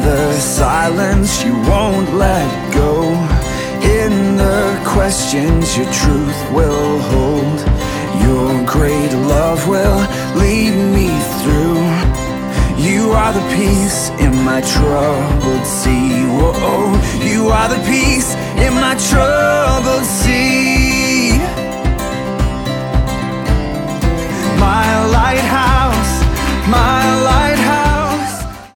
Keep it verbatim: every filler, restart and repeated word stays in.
the silence you won't let go. In the questions your truth will hold. Your great love will lead me through. You are the peace in my troubled sea. Whoa, you are the peace in my troubled sea.